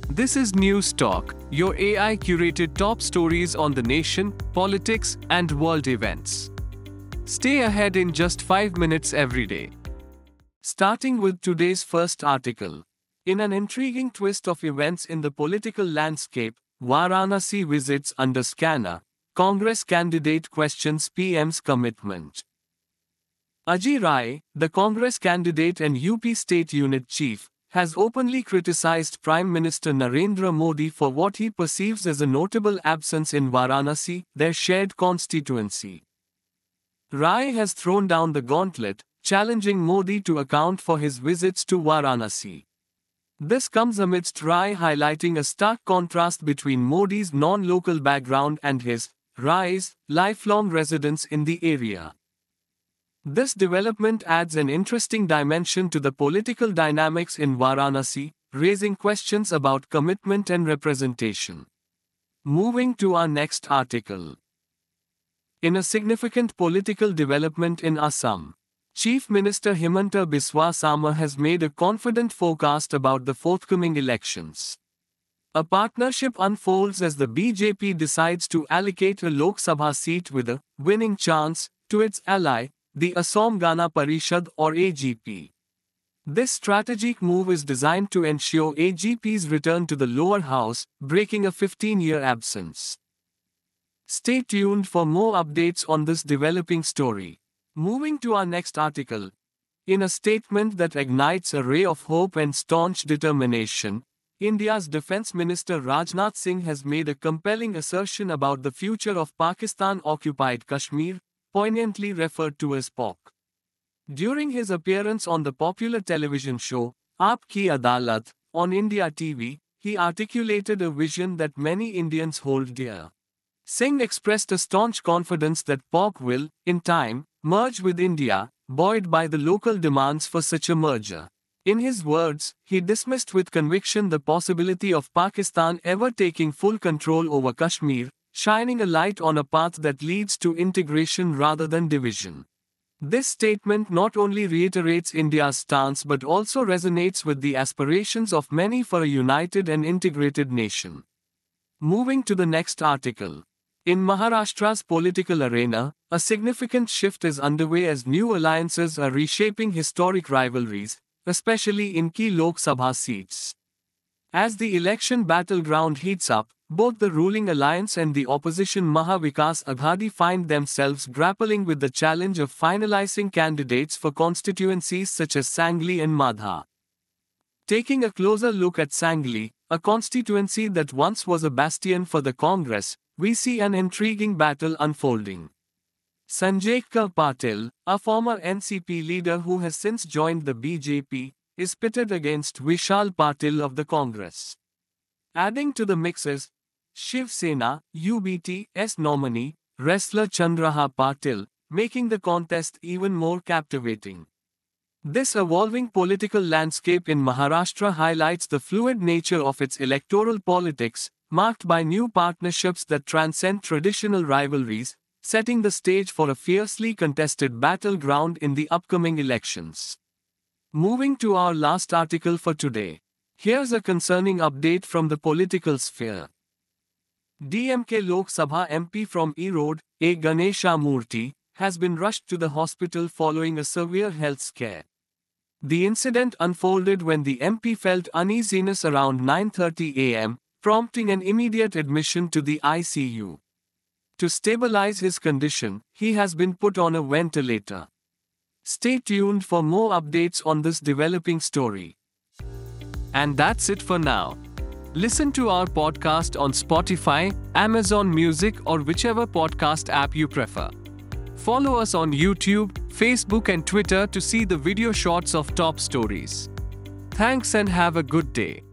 This is News Talk, your AI-curated top stories on the nation, politics, and world events. Stay ahead in just 5 minutes every day. Starting with today's first article. In an intriguing twist of events in the political landscape, Varanasi visits under scanner. Congress candidate questions PM's commitment. Ajay Rai, the Congress candidate and UP State Unit Chief, has openly criticized Prime Minister Narendra Modi for what he perceives as a notable absence in Varanasi, their shared constituency. Rai has thrown down the gauntlet, challenging Modi to account for his visits to Varanasi. This comes amidst Rai highlighting a stark contrast between Modi's non-local background and his, Rai's, lifelong residence in the area. This development adds an interesting dimension to the political dynamics in Varanasi, raising questions about commitment and representation. Moving to our next article. In a significant political development in Assam, Chief Minister Himanta Biswa Sarma has made a confident forecast about the forthcoming elections. A partnership unfolds as the BJP decides to allocate a Lok Sabha seat with a winning chance to its ally, the Assam Gana Parishad or AGP. This strategic move is designed to ensure AGP's return to the lower house, breaking a 15-year absence. Stay tuned for more updates on this developing story. Moving to our next article. In a statement that ignites a ray of hope and staunch determination, India's Defence Minister Rajnath Singh has made a compelling assertion about the future of Pakistan-occupied Kashmir, poignantly referred to as POC. During his appearance on the popular television show, Aap Ki Adalat, on India TV, he articulated a vision that many Indians hold dear. Singh expressed a staunch confidence that POC will, in time, merge with India, buoyed by the local demands for such a merger. In his words, he dismissed with conviction the possibility of Pakistan ever taking full control over Kashmir, shining a light on a path that leads to integration rather than division. This statement not only reiterates India's stance but also resonates with the aspirations of many for a united and integrated nation. Moving to the next article. In Maharashtra's political arena, a significant shift is underway as new alliances are reshaping historic rivalries, especially in key Lok Sabha seats. As the election battleground heats up, both the ruling alliance and the opposition Maha Vikas Aghadi find themselves grappling with the challenge of finalizing candidates for constituencies such as Sangli and Madha. Taking a closer look at Sangli, a constituency that once was a bastion for the Congress, we see an intriguing battle unfolding. Sanjaykar Patil, a former NCP leader who has since joined the BJP, is pitted against Vishal Patil of the Congress. Adding to the mixes, Shiv Sena, UBT's nominee, wrestler Chandraha Patil, making the contest even more captivating. This evolving political landscape in Maharashtra highlights the fluid nature of its electoral politics, marked by new partnerships that transcend traditional rivalries, setting the stage for a fiercely contested battleground in the upcoming elections. Moving to our last article for today. Here's a concerning update from the political sphere. DMK Lok Sabha MP from Erode, A. Ganesha Murthy, has been rushed to the hospital following a severe health scare. The incident unfolded when the MP felt uneasiness around 9:30 a.m., prompting an immediate admission to the ICU. To stabilize his condition, he has been put on a ventilator. Stay tuned for more updates on this developing story. And that's it for now. Listen to our podcast on Spotify, Amazon Music, or whichever podcast app you prefer. Follow us on YouTube, Facebook, and Twitter to see the video shots of top stories. Thanks and have a good day.